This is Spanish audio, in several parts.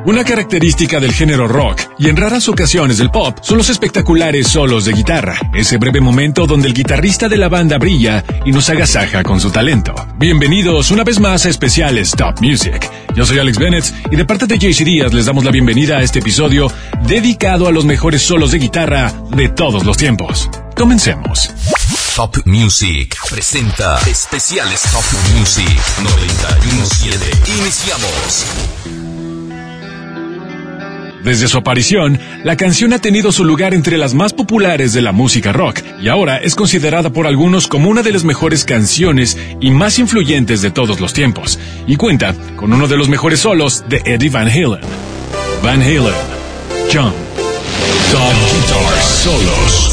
Una característica del género rock, y en raras ocasiones del pop, son los espectaculares solos de guitarra, ese breve momento donde el guitarrista de la banda brilla y nos agasaja con su talento. Bienvenidos una vez más a Especiales Top Music. Yo soy Alex Bennett, y de parte de JC Díaz les damos la bienvenida a este episodio dedicado a los mejores solos de guitarra de todos los tiempos. Comencemos. Top Music presenta Especiales Top Music 91.7. Iniciamos. Desde su aparición, la canción ha tenido su lugar entre las más populares de la música rock y ahora es considerada por algunos como una de las mejores canciones y más influyentes de todos los tiempos, y cuenta con uno de los mejores solos de Eddie Van Halen. Van Halen, Jump. Top Guitar Solos.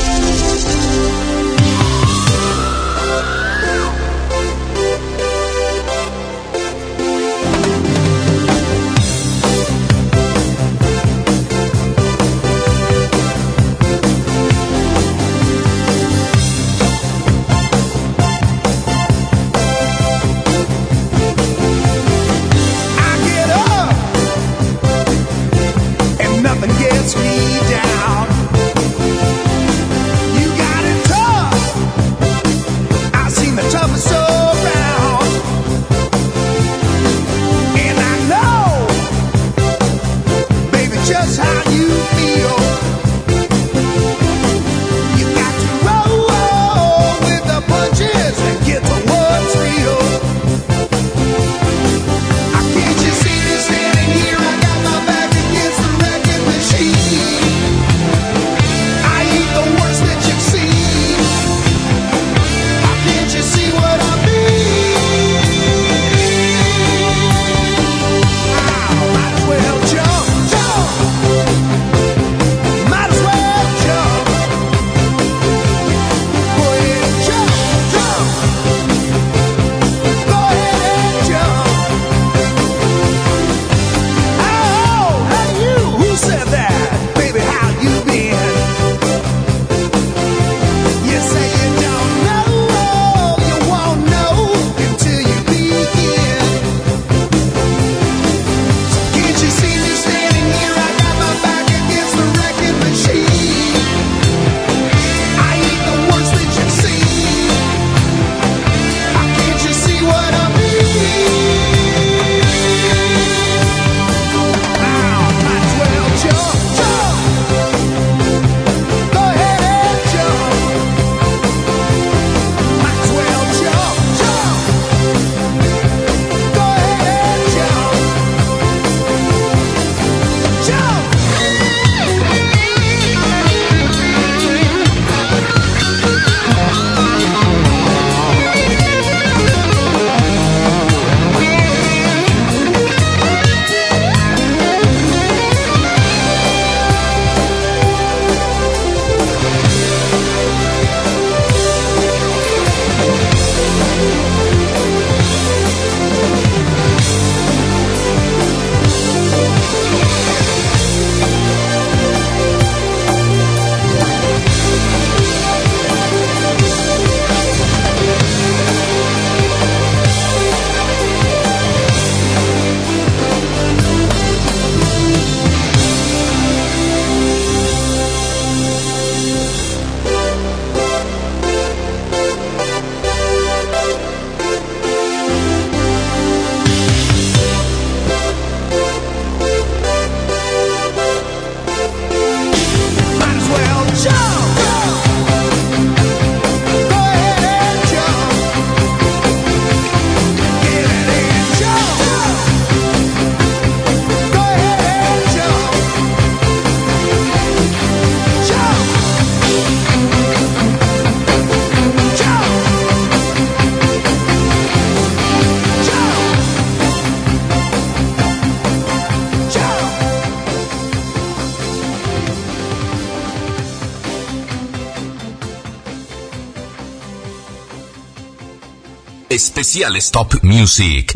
Especiales Top Music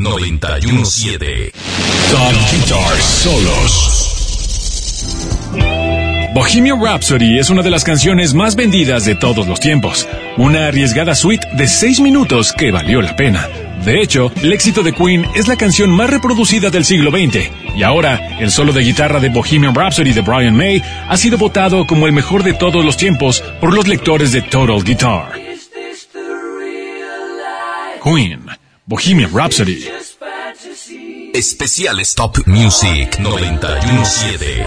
91.7. Top Guitar Solos. Bohemian Rhapsody es una de las canciones más vendidas de todos los tiempos. Una arriesgada suite de 6 minutos que valió la pena. De hecho, el éxito de Queen es la canción más reproducida del siglo XX, y ahora, el solo de guitarra de Bohemian Rhapsody de Brian May ha sido votado como el mejor de todos los tiempos por los lectores de Total Guitar. Queen, Bohemian Rhapsody. Especiales Top Music 91.7.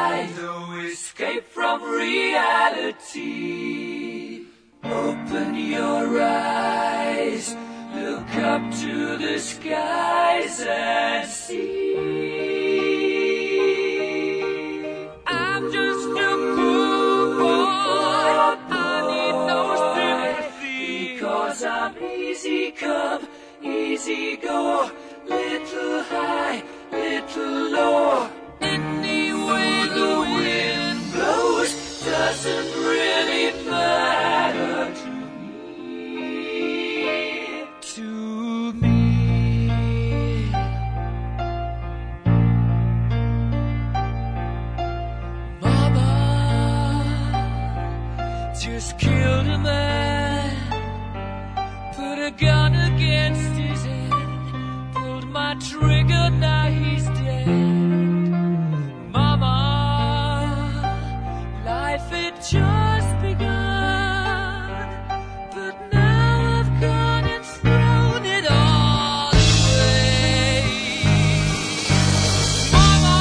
Open your eyes, look up to the skies and see. I'm just a poor boy, I need no sympathy, 'cause I'm easy come, easy go, little high, little low. Any way the wind blows doesn't really matter to me, to me. Mama just killed a man, put a gun against his head, pulled my trigger, now he's dead. Mama, life had just begun, but now I've gone and thrown it all away. Mama,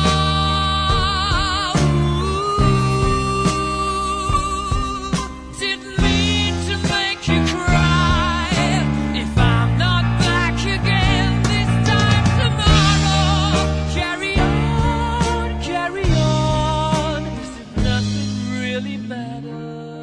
didn't mean to make you cry. If I'm not back again this time tomorrow, carry on, as if nothing really matters.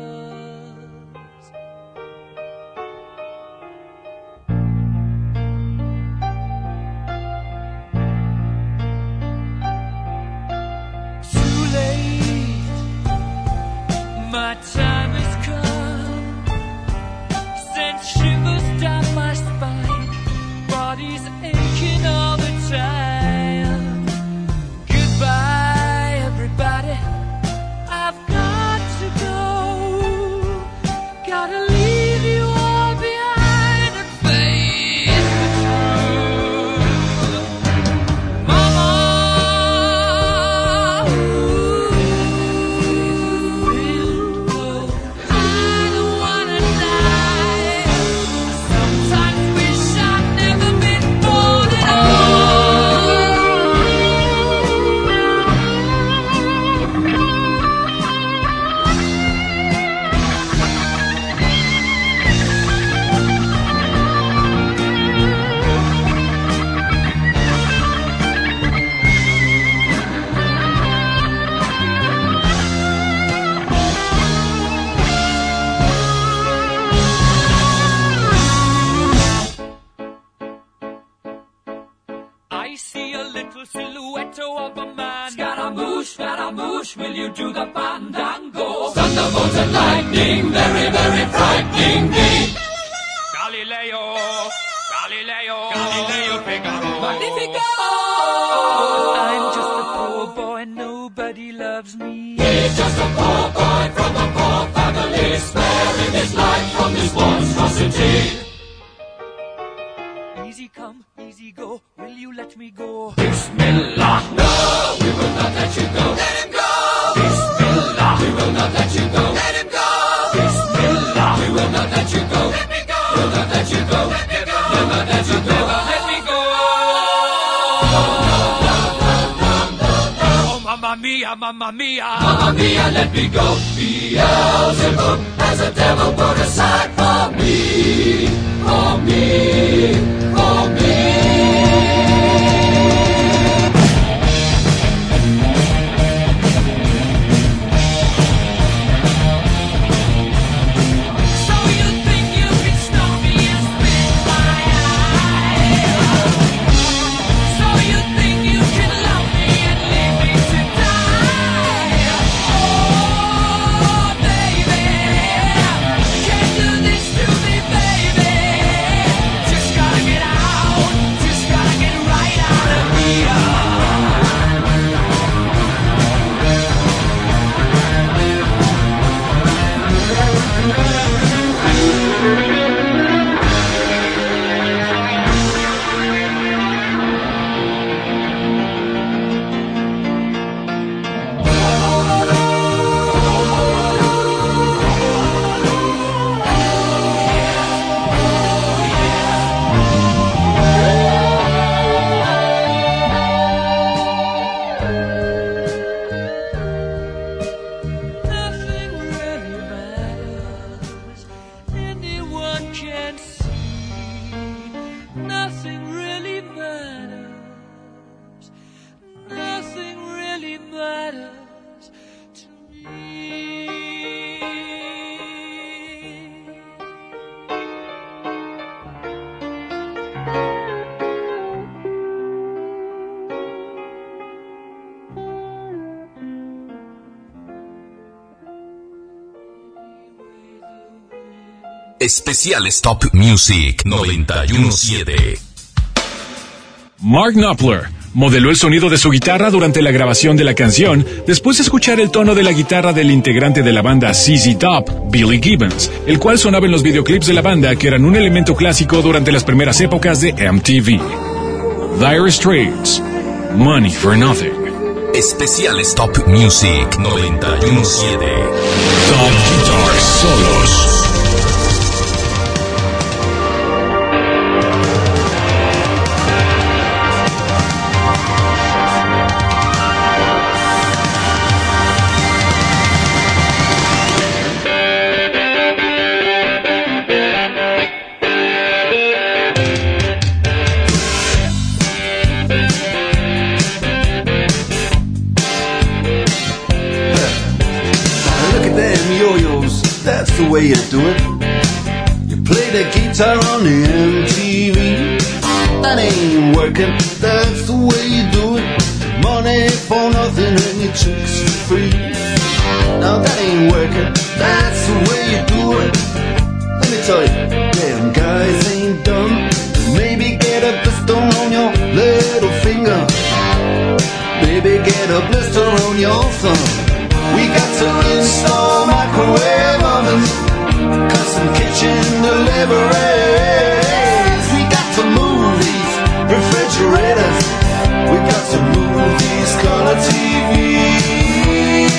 Too late, my time has come, sent shivers down my spine, body's aching all the time. Goodbye, everybody, I've got to go, gotta leave you all behind and face the truth. Mama, I don't wanna die. Sometimes wish I'd never been born at all. I see a little silhouette of a man. Scaramouche, will you do the fandango? Thunderbolts and lightning, very, very frightening me. Galileo, Figaro. Magnifico! I'm just a poor boy, nobody loves me. He's just a poor boy from a poor family, sparing his life from this monstrosity. Easy come, easy go, will you let me go? Bismillah, no, we will not let you go. Let him go! Bismillah, we will not let you go. Let him go! Bismillah, we will not let you go. Let me go! We'll not let you go. Let me go! We'll not let you go. Let me go! Oh, mamma mia, mamma mia. Mamma mia, let me go. Beelzebub has a devil put aside for me. For me. For me. Just gotta get out, just gotta get right. Especiales Top Music 917. Mark Knopfler modeló el sonido de su guitarra durante la grabación de la canción, después de escuchar el tono de la guitarra del integrante de la banda ZZ Top, Billy Gibbons, el cual sonaba en los videoclips de la banda que eran un elemento clásico durante las primeras épocas de MTV. Dire Straits, Money for Nothing. Especiales Top Music 917. Top Guitar Solos. The way you do it. You play the guitar on the MTV. That ain't working, that's the way you do it. Money for nothing and your chicks for free. Now that ain't working, that's the way you do it. Let me tell you, damn guys ain't dumb. Maybe get a blister on your little finger. Maybe get a blister on your thumb. We got to install microwave ovens, custom kitchen deliveries. We got to move these refrigerators. We got to move these color TVs.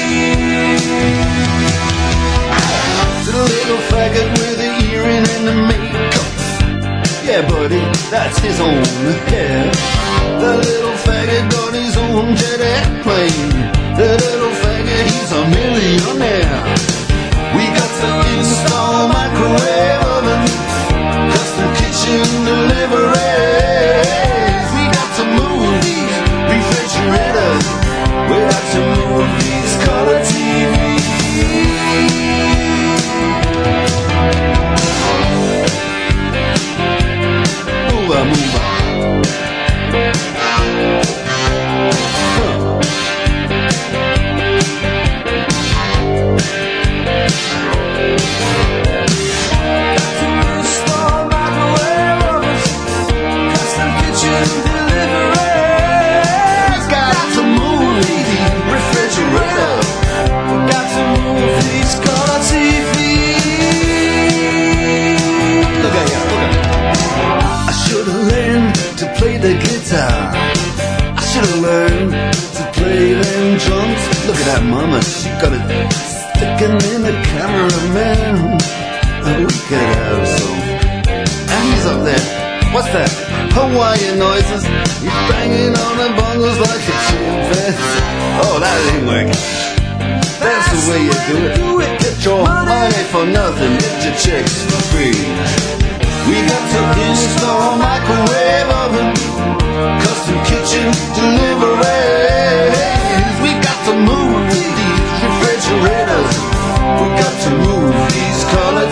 To the little faggot with the earring and the makeup. Yeah, buddy, that's his own hair. The little faggot got his own jet airplane. The little faggot, he's a millionaire. We got to install microwave oven, custom kitchen deliveries. We got to move these refrigerators. We got to move these color TVs. Move on, move on. The guitar, I should have learned to play them drums. Look at that mama, she got it sticking in the cameraman. Oh, we could have some. And he's up there, what's that? Hawaiian noises. He's banging on the bongos like a chimpanzee. Oh, that ain't working. That's the way you do it. Get your money for nothing, get your chicks for free. We got to install microwave oven, custom kitchen deliveries. We got to move these refrigerators. We got to move these color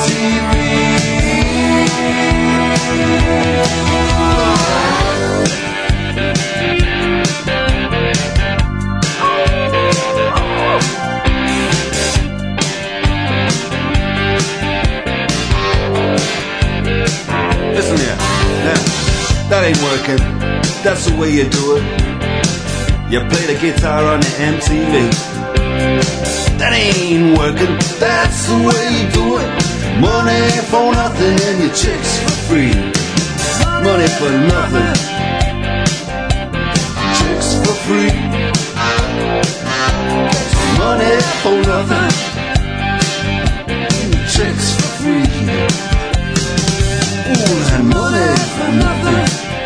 Listen here, now, that ain't working. That's the way you do it. You play the guitar on the MTV. That ain't working. That's the way you do it. Money for nothing and your chicks for free. Money for nothing, chicks for free. Money for nothing, chicks for free. Ooh, that money for nothing,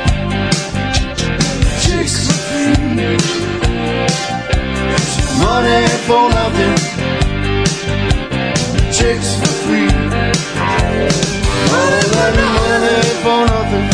chicks for free. Money for nothing, chicks for free. All that money for nothing.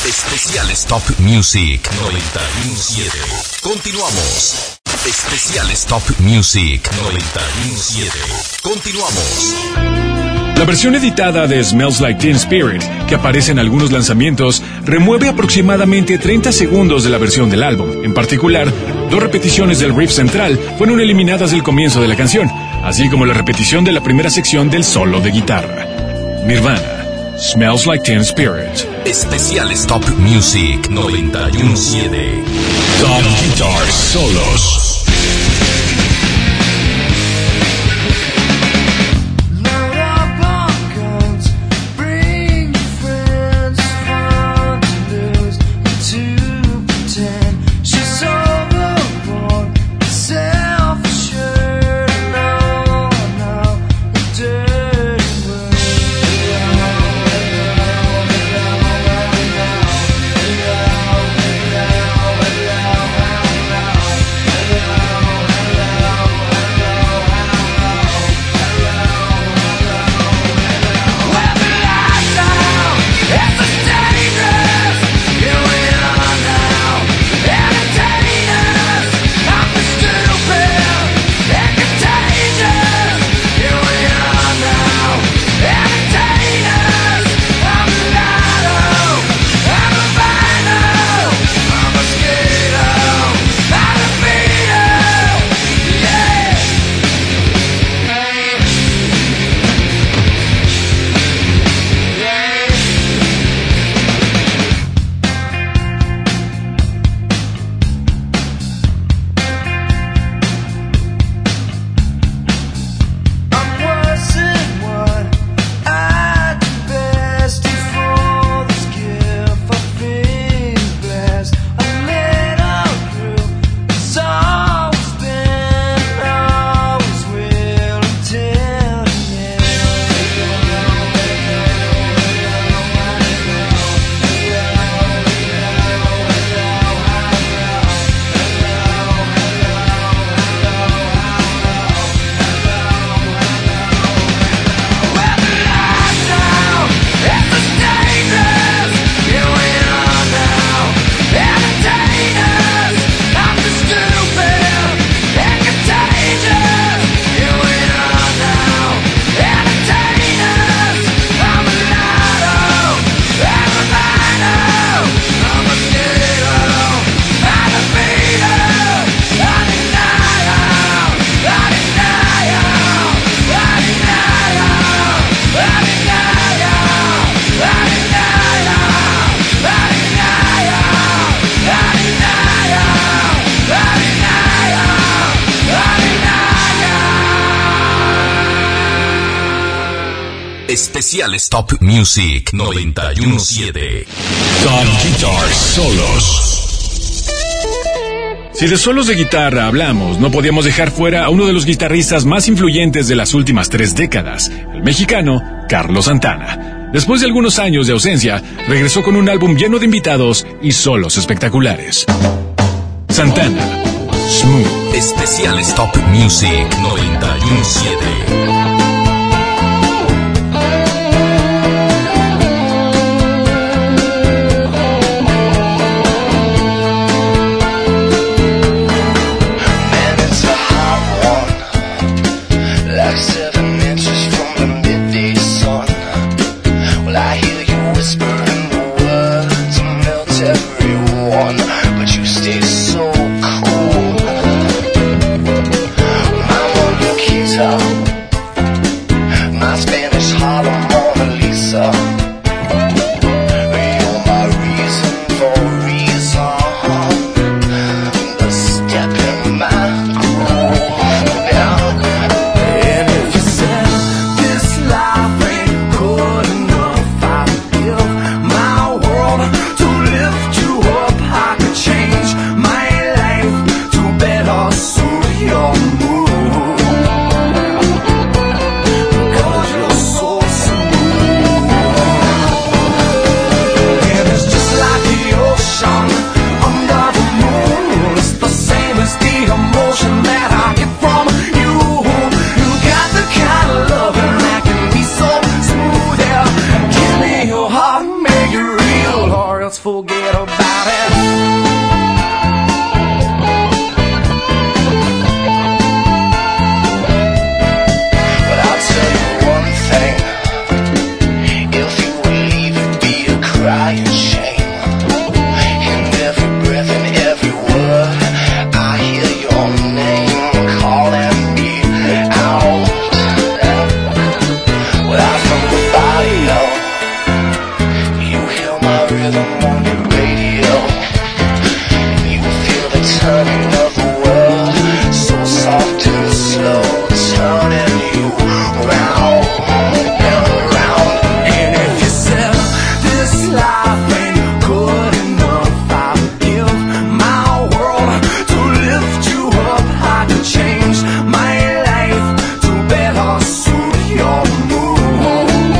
Especiales Top Music 91.7. Continuamos. Especiales Top Music 91.7. Continuamos. La versión editada de Smells Like Teen Spirit, que aparece en algunos lanzamientos, remueve aproximadamente 30 segundos de la versión del álbum. En particular, 2 repeticiones del riff central fueron eliminadas del comienzo de la canción, así como la repetición de la primera sección del solo de guitarra. Nirvana, Smells Like Teen Spirit. Especiales Top Music 91.7. Top Guitar Solos. Especiales Top Music 91.7. Top Guitar Solos. Si de solos de guitarra hablamos, no podíamos dejar fuera a uno de los guitarristas más influyentes de las últimas 3 décadas, el mexicano Carlos Santana. Después de algunos años de ausencia, regresó con un álbum lleno de invitados y solos espectaculares. Santana, Smooth. Especiales Top Music 91.7. But you stay so cool. I'm on your guitar. forget about it. Crying shame in every breath and every word. I hear your name calling me out. Well, from the body, you hear my rhythm on your radio. You feel the turning of the world, so soft and slow, turning you round and around. And if you said life ain't good enough, I'll give my world to lift you up. I could change my life to better suit your mood,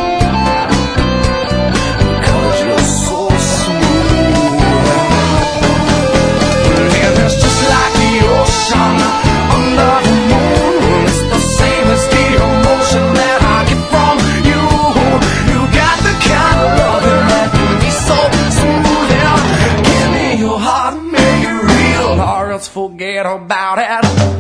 because you're so smooth. And it's just like the ocean under the moon. It's the same as the emotion that I get from you. You got the kind of love that so smooth, yeah. Give me your heart, make it real, or else forget about it.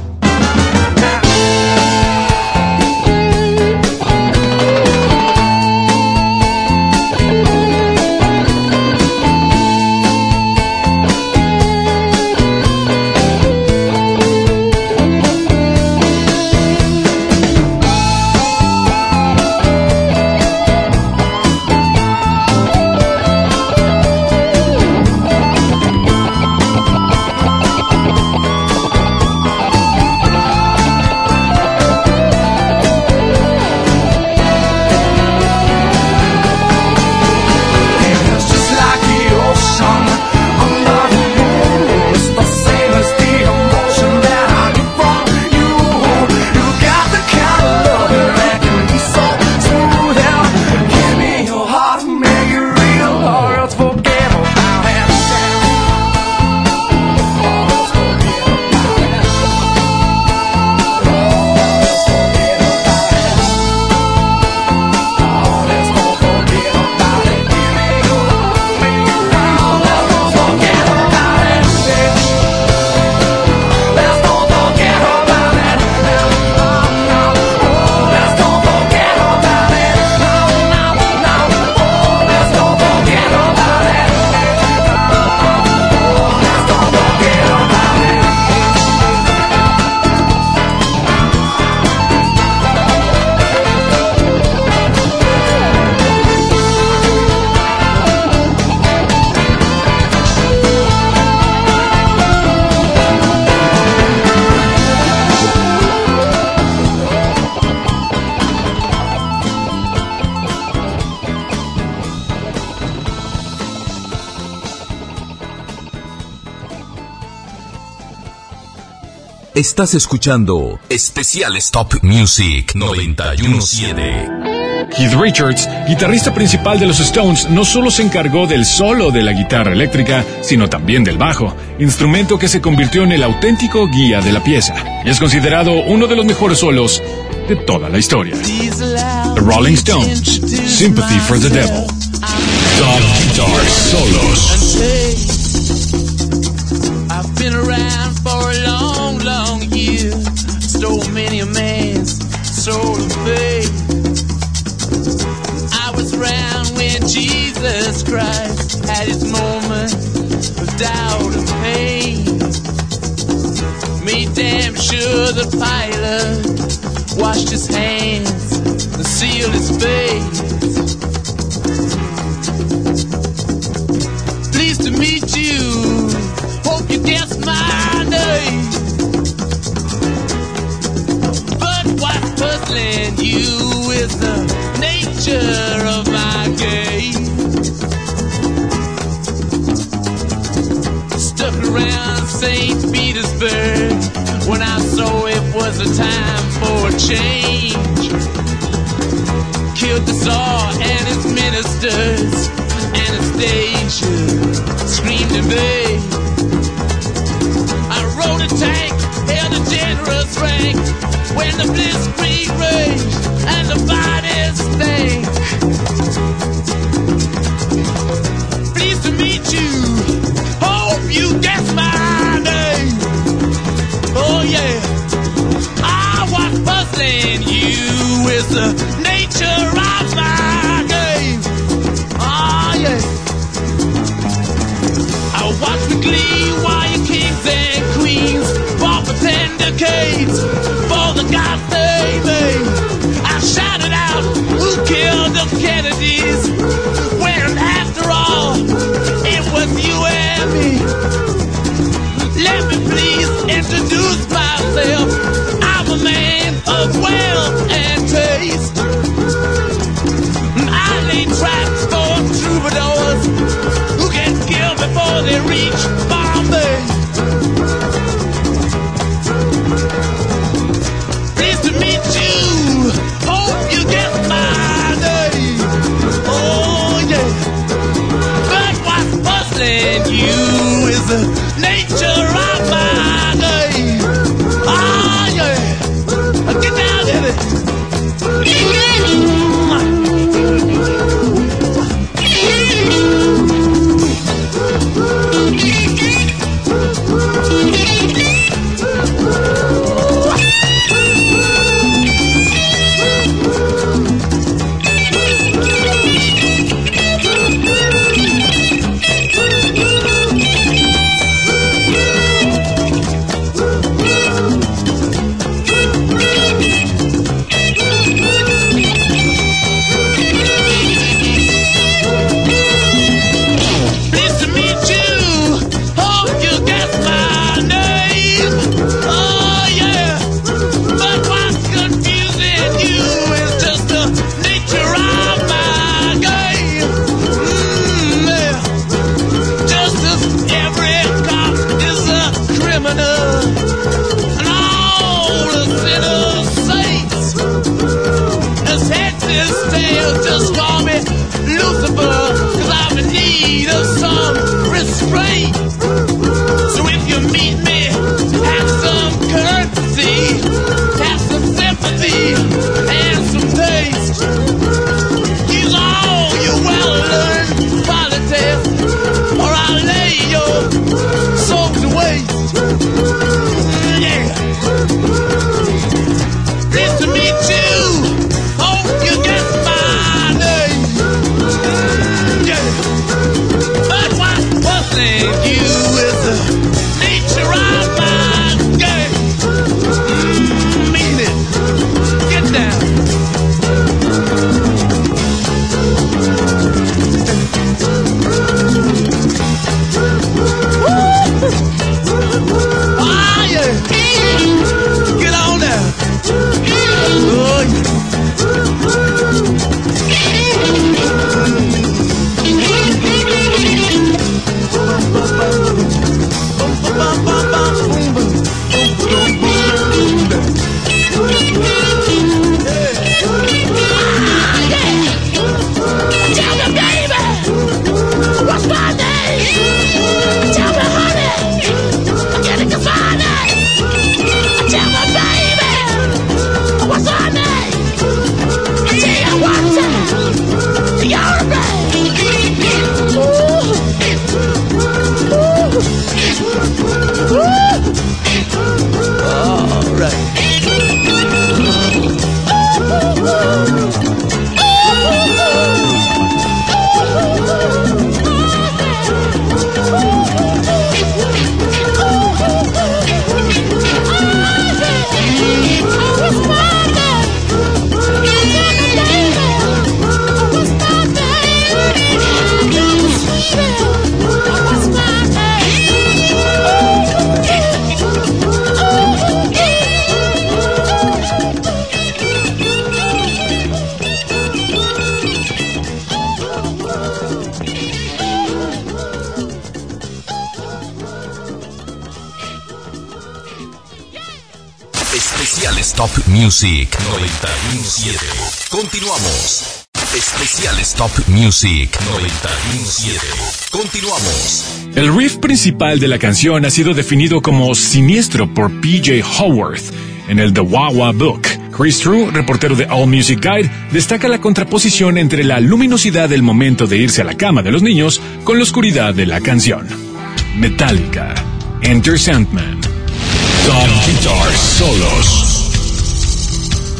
Estás escuchando Especial Stop Music 917. Keith Richards, guitarrista principal de los Stones, no solo se encargó del solo de la guitarra eléctrica, sino también del bajo, instrumento que se convirtió en el auténtico guía de la pieza, y es considerado uno de los mejores solos de toda la historia. The Rolling Stones, Sympathy for the Devil. Top Guitar Solos. I've been around for a long, long year. Stole many a man's soul of faith. I was around when Jesus Christ had his moment of doubt and pain. Made damn sure the pilot washed his hands and sealed his face. Pleased to meet you. Hope you guess my name. But what's puzzling you is the nature of my game. Stuck around St. Petersburg when I saw it was a time for a change. Killed the Tsar and his ministers. Anastasia screamed in vain. I rode a tank, held a generous rank when the blitzkrieg raged and the bodies stank. Pleased to bustling you is the nature of my game. Ah, yeah. I watch with glee while your kings and queens fought for 10 decades for the gods they made. I shouted out, who killed the Kennedys? When after all, it was you and me. Let me please introduce myself. I'm a man of wealth and taste. I lay traps for troubadours who get killed before they reach Bombay. Pleased to meet you. Hope you get my name. Oh yeah. But what's puzzling you is the nature of my game. Ah yeah. Get down with it. Just call me Lucifer, 'cause I'm in need of some restraint. So if you meet me, have some courtesy, have some sympathy, and some taste. Use all your well-learned qualities, or I'll lay your soul to waste. Yeah. Pleased to meet you. Hope you get my name. Yeah. But what's puzzling you is the nature of my game. Mean it. Get down. Ah, yeah. Get on down. Oh, yeah. Especiales Top Music 917. Continuamos. Especiales Top Music 917. Continuamos. El riff principal de la canción ha sido definido como siniestro por P.J. Howarth en el The Wah Wah Book. Chris True, reportero de All Music Guide, destaca la contraposición entre la luminosidad del momento de irse a la cama de los niños con la oscuridad de la canción. Metallica, Enter Sandman. Top Guitar Solos.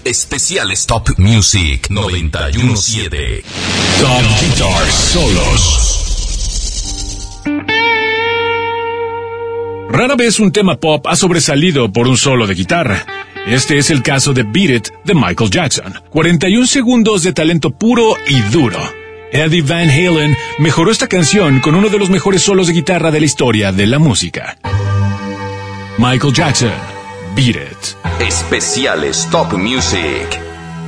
Especiales Top Music 91.7. Top Guitar Solos. Rara vez un tema pop ha sobresalido por un solo de guitarra. Este es el caso de Beat It de Michael Jackson. 41 segundos de talento puro y duro. Eddie Van Halen mejoró esta canción con uno de los mejores solos de guitarra de la historia de la música. Michael Jackson, Beat It. Especiales Top Music.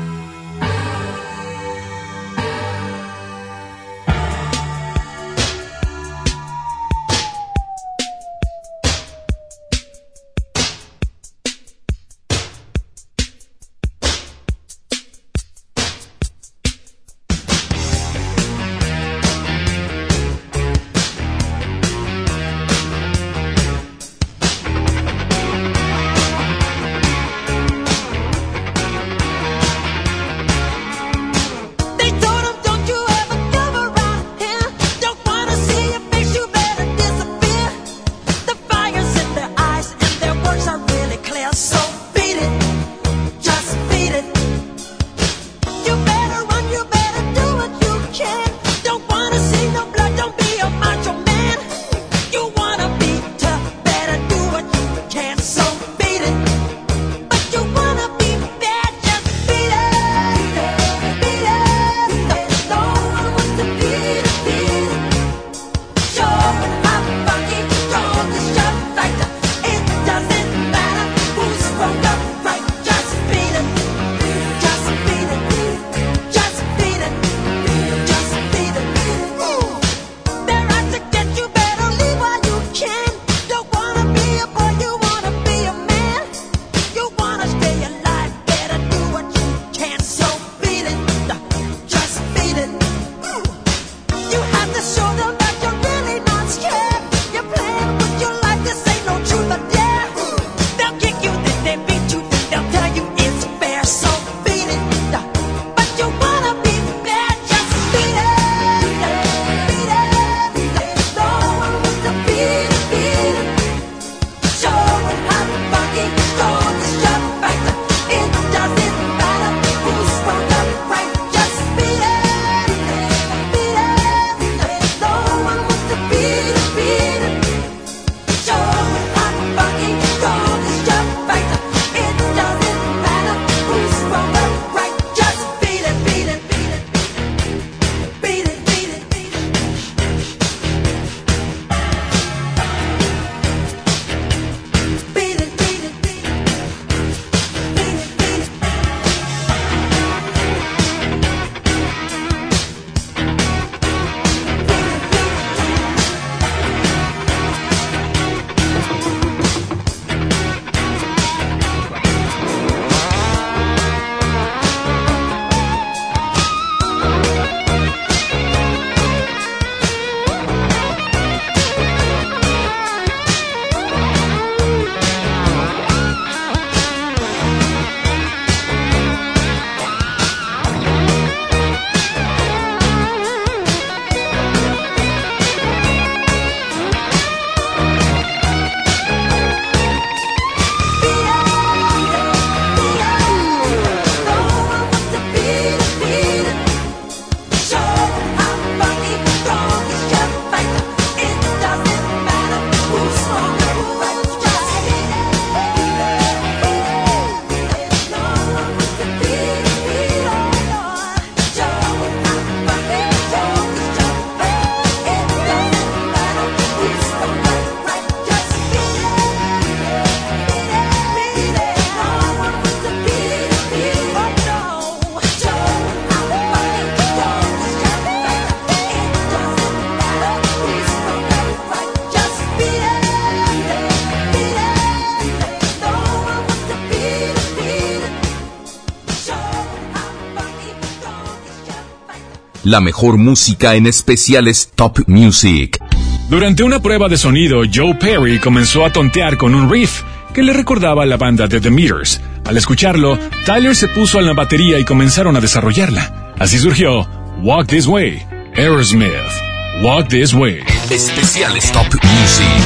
La mejor música en especiales Top Music. Durante una prueba de sonido, Joe Perry comenzó a tontear con un riff que le recordaba a la banda de The Meters. Al escucharlo, Tyler se puso a la batería y comenzaron a desarrollarla. Así surgió Walk This Way, Aerosmith, Walk This Way. Especiales Top Music.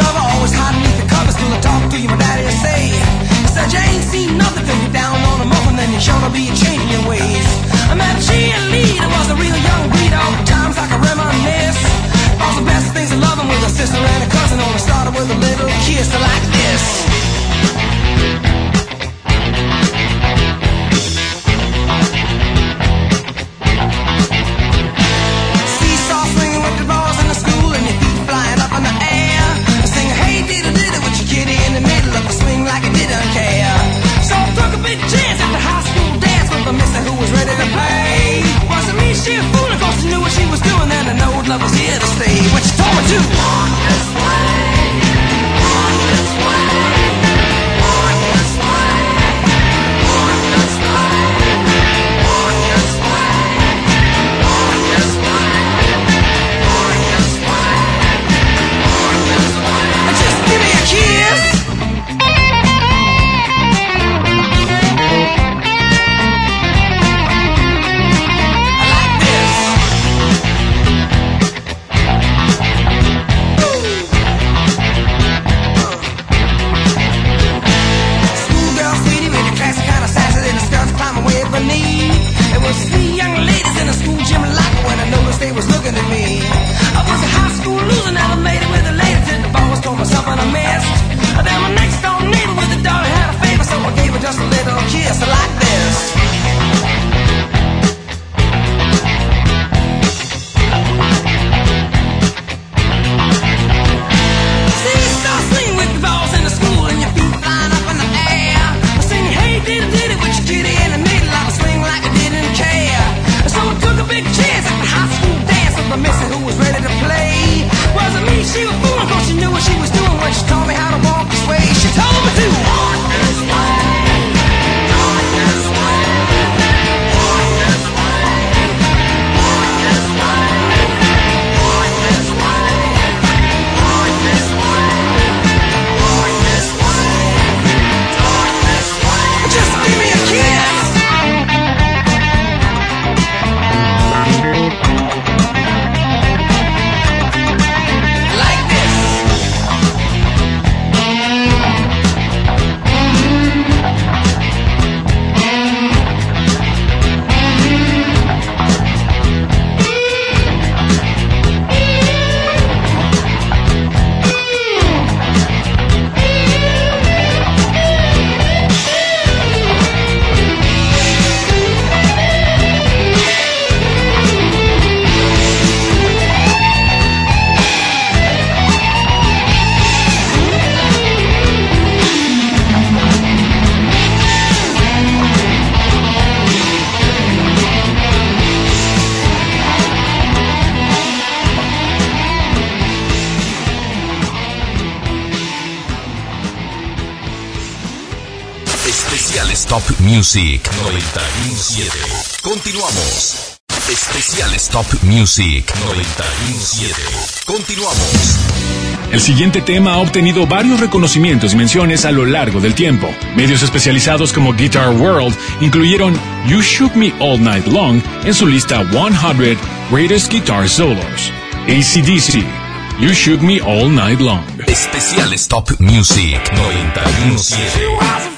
Said you ain't seen nothing till you're down on the muffin Especiales Top Music 91.7. Continuamos. Especiales Top Music 91.7. Continuamos. El siguiente tema ha obtenido varios reconocimientos y menciones a lo largo del tiempo. Medios especializados como Guitar World incluyeron You Shook Me All Night Long en su lista 100 Greatest Guitar Solos. AC/DC, You Shook Me All Night Long. Especiales Top Music 91.7.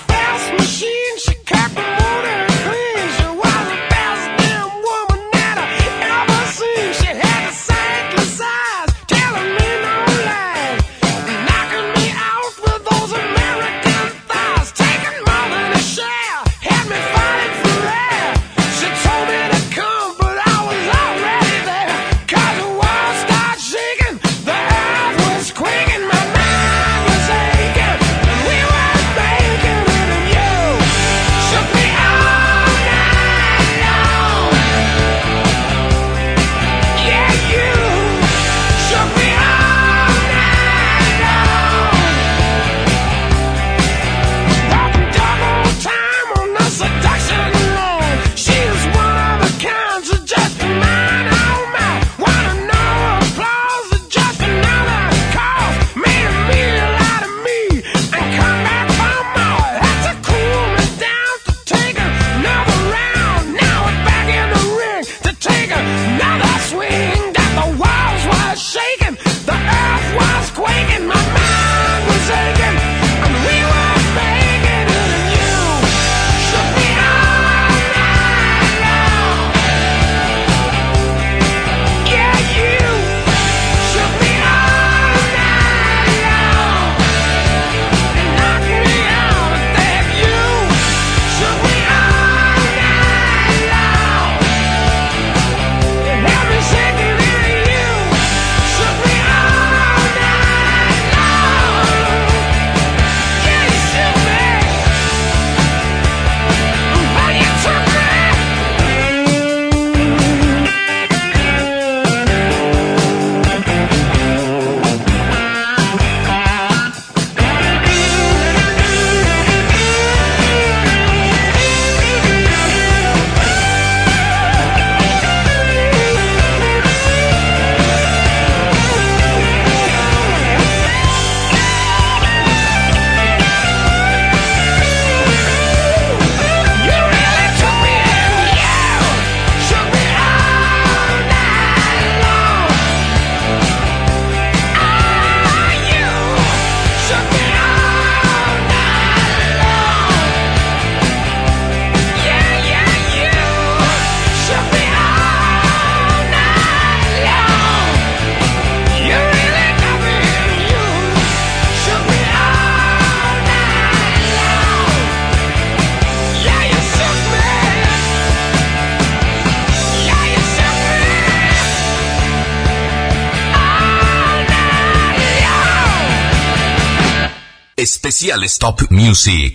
Especiales Top Music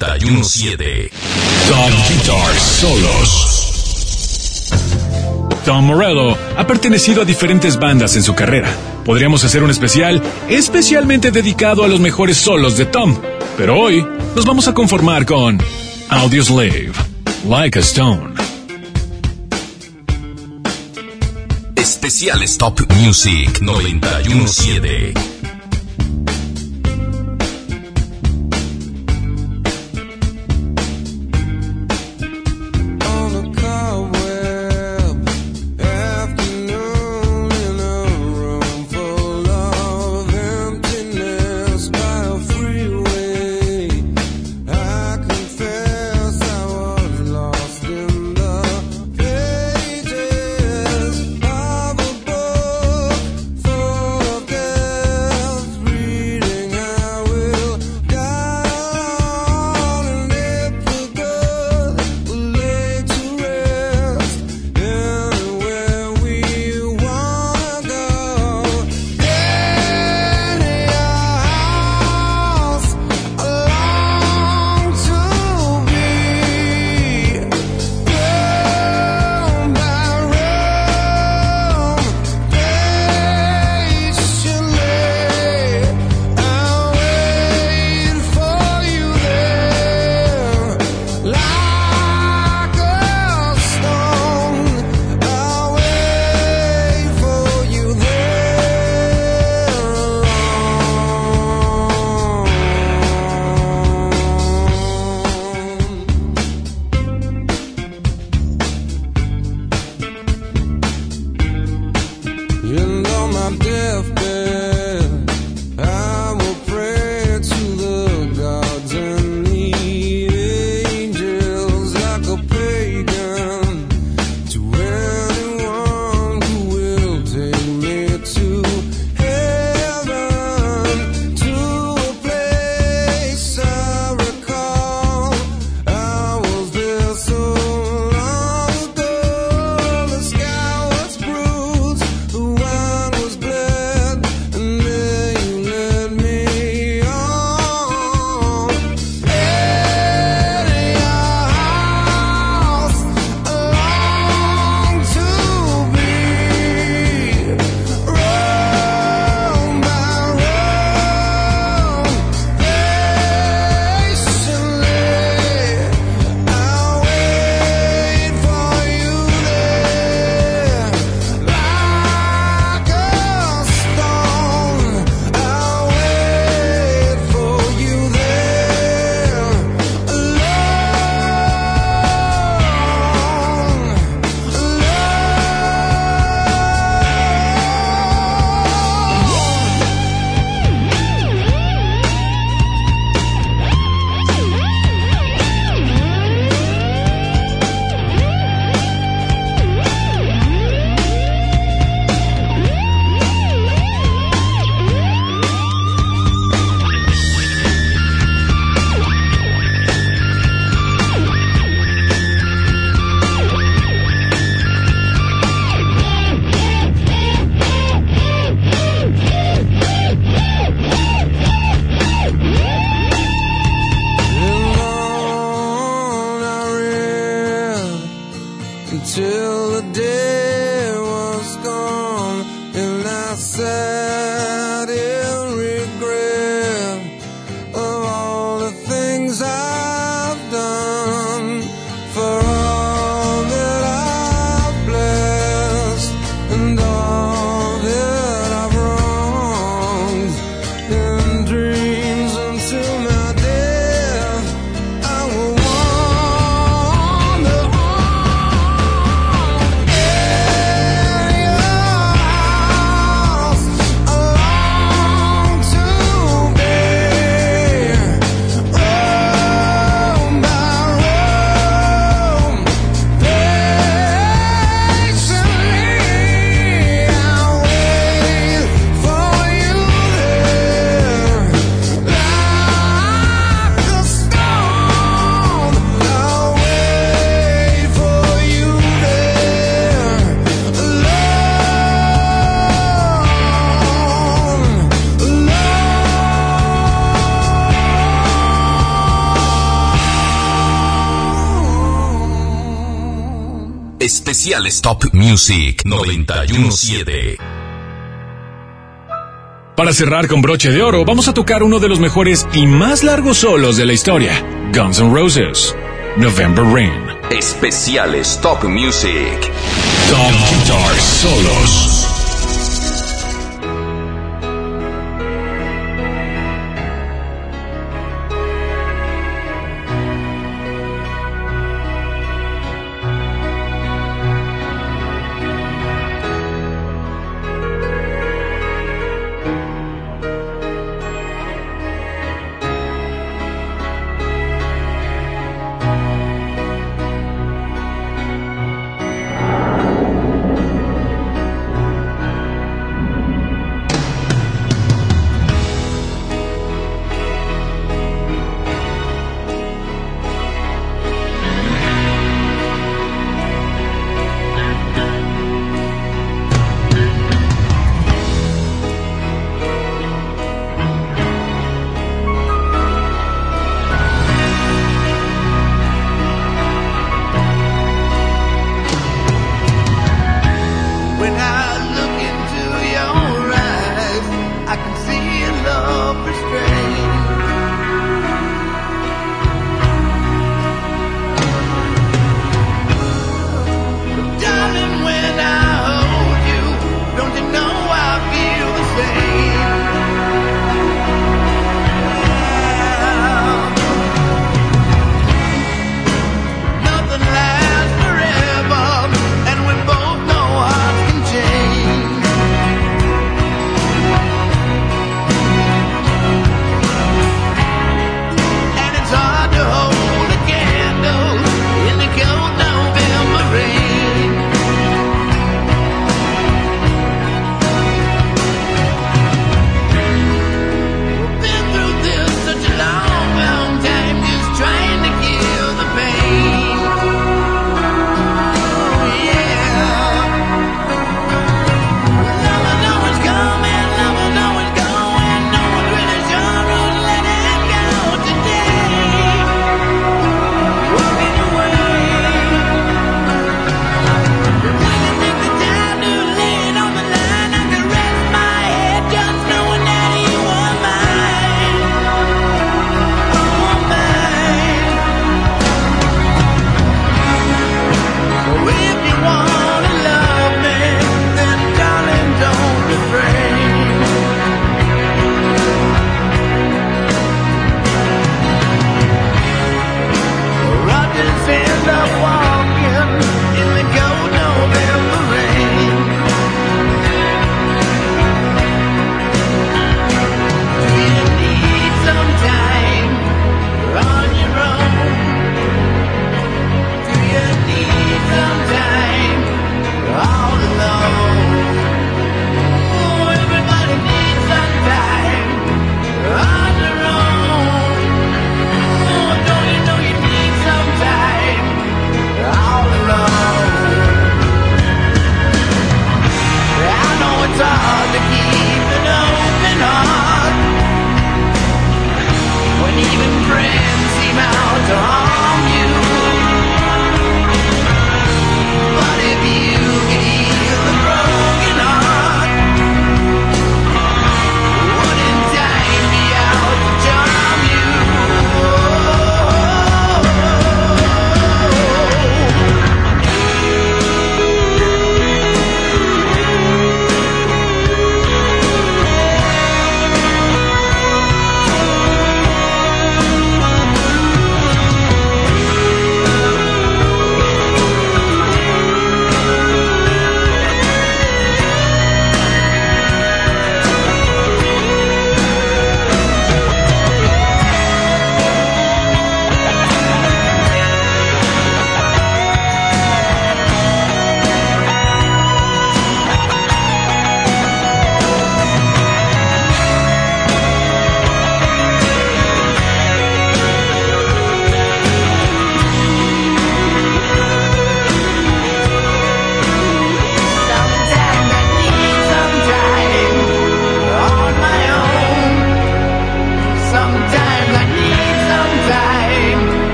91.7. Top Guitar Solos. Tom Morello ha pertenecido a diferentes bandas en su carrera. Podríamos hacer un especial especialmente dedicado a los mejores solos de Tom, pero hoy nos vamos a conformar con Audioslave, Like a Stone. Especiales Top Music 91.7. especiales Top Music 91.7. Para cerrar con broche de oro, vamos a tocar uno de los mejores y más largos solos de la historia, Guns N' Roses, November Rain. Especiales Top Music. Top Guitar Solos.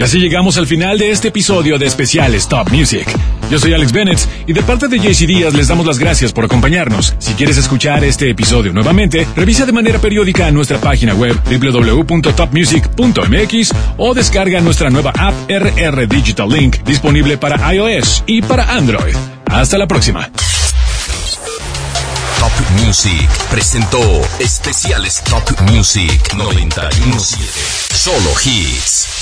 Y así llegamos al final de este episodio de Especiales Top Music. Yo soy Alex Bennett y de parte de JC Díaz les damos las gracias por acompañarnos. Si quieres escuchar este episodio nuevamente, revisa de manera periódica nuestra página web www.topmusic.mx o descarga nuestra nueva app RR Digital Link disponible para iOS y para Android. Hasta la próxima. Top Music presentó Especiales Top Music 91.7. Solo hits.